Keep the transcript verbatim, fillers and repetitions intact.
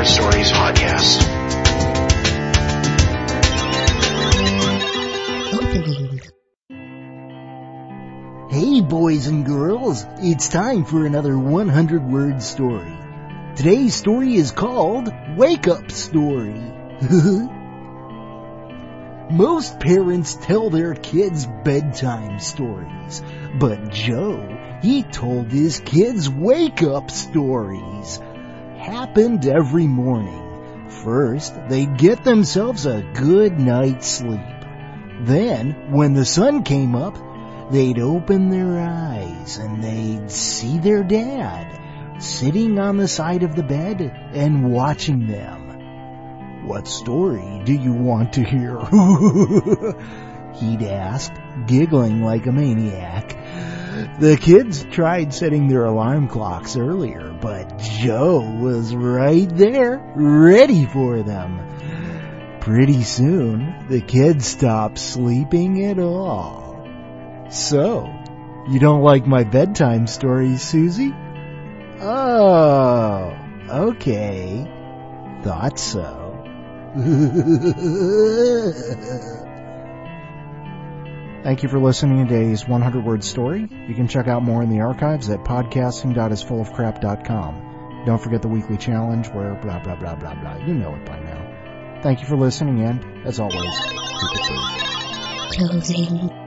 Stories podcast. Hey boys and girls, it's time for another one hundred word story. Today's story is called Wake Up Story. Most parents tell their kids bedtime stories, but Joe, he told his kids wake up stories. Happened every morning. First, they'd get themselves a good night's sleep. Then, when the sun came up, they'd open their eyes and they'd see their dad sitting on the side of the bed and watching them. What story do you want to hear? He'd ask, giggling like a maniac. The kids tried setting their alarm clocks earlier, but Joe was right there, ready for them. Pretty soon, the kids stopped sleeping at all. So, you don't like my bedtime stories, Susie? Oh, okay. Thought so. Thank you for listening to today's one hundred word story. You can check out more in the archives at podcasting dot is full of crap dot com. Don't forget the weekly challenge where blah, blah, blah, blah, blah. You know it by now. Thank you for listening, and, as always, keep it true. Closing.